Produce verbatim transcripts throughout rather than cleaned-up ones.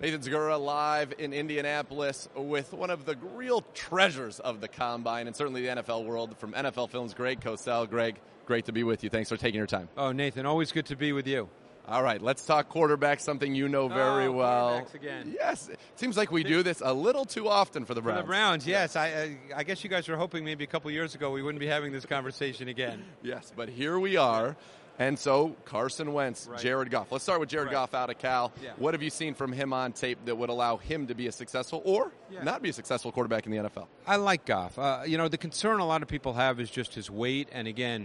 Nathan Zegura live in Indianapolis with one of the real treasures of the Combine and certainly the N F L world from N F L Films, Greg Cosell. Greg, great to be with you. Thanks for taking your time. Oh, Nathan, always good to be with you. All right, let's talk quarterback, something you know very oh, well. Quarterbacks again. Yes, it seems like we do this a little too often for the Browns. For the Browns, yes. I, I, I guess you guys were hoping maybe a couple years ago we wouldn't be having this conversation again. Yes, but here we are. And so Carson Wentz, right. Jared Goff. Let's start with Jared right. Goff out of Cal. Yeah. What have you seen from him on tape that would allow him to be a successful or yeah. not be a successful quarterback in the N F L? I like Goff. Uh, you know, the concern a lot of people have is just his weight. And again,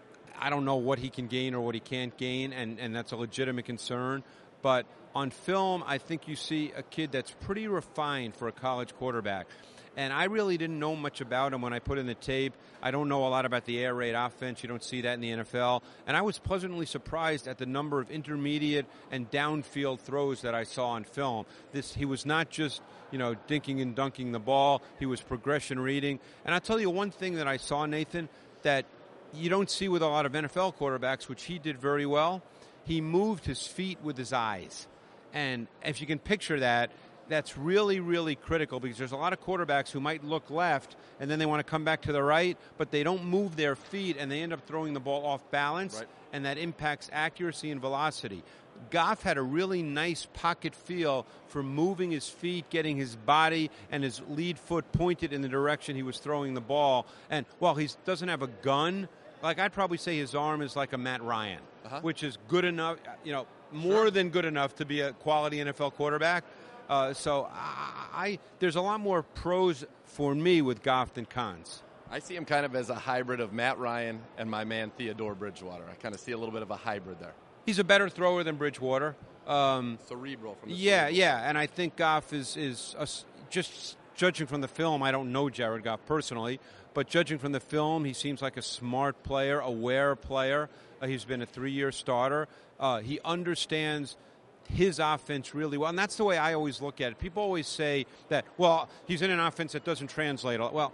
I don't know what he can gain or what he can't gain, and, and that's a legitimate concern. But on film, I think you see a kid that's pretty refined for a college quarterback. And I really didn't know much about him when I put in the tape. I don't know a lot about the air raid offense. You don't see that in the N F L. And I was pleasantly surprised at the number of intermediate and downfield throws that I saw on film. This he was not just, you know, dinking and dunking the ball. He was progression reading. And I'll tell you one thing that I saw, Nathan, that you don't see with a lot of N F L quarterbacks, which he did very well. He moved his feet with his eyes. And if you can picture that, that's really, really critical because there's a lot of quarterbacks who might look left and then they want to come back to the right, but they don't move their feet and they end up throwing the ball off balance, right. and that impacts accuracy and velocity. Goff had a really nice pocket feel for moving his feet, getting his body and his lead foot pointed in the direction he was throwing the ball. And while he doesn't have a gun, like I'd probably say his arm is like a Matt Ryan, uh-huh. which is good enough, you know, more sure. than good enough to be a quality N F L quarterback. Uh, so I, I there's a lot more pros for me with Goff than cons. I see him kind of as a hybrid of Matt Ryan and my man Theodore Bridgewater. I kind of see a little bit of a hybrid there. He's a better thrower than Bridgewater. Um, cerebral from the Yeah, cerebral. yeah, and I think Goff is, is a, just judging from the film, I don't know Jared Goff personally, but judging from the film, he seems like a smart player, aware player. Uh, he's been a three-year starter. Uh, he understands his offense really well, and that's the way I always look at it. People always say that, well, he's in an offense that doesn't translate. Well,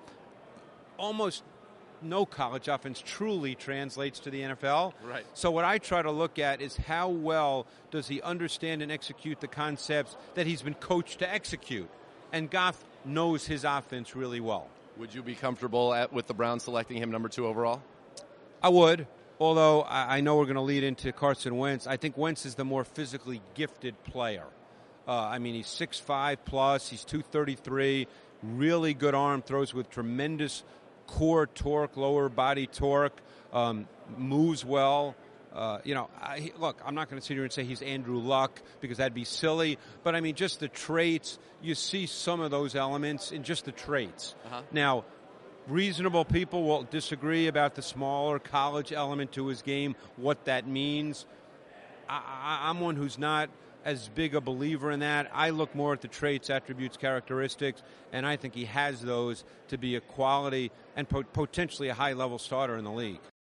almost no college offense truly translates to the N F L. Right. So what I try to look at is how well does he understand and execute the concepts that he's been coached to execute. And Goff knows his offense really well. Would you be comfortable at, with the Browns selecting him number two overall? I would, although I, I know we're going to lead into Carson Wentz. I think Wentz is the more physically gifted player. Uh, I mean, he's six five plus, he's two thirty-three, really good arm, throws with tremendous core torque, lower body torque, um, moves well. Uh, you know, I, look, I'm not going to sit here and say he's Andrew Luck because that'd be silly. But, I mean, just the traits, you see some of those elements in just the traits. Uh-huh. Now, reasonable people will disagree about the smaller college element to his game, what that means. I, I, I'm one who's not as big a believer in that. I look more at the traits, attributes, characteristics, and I think he has those to be a quality and po- potentially a high-level starter in the league.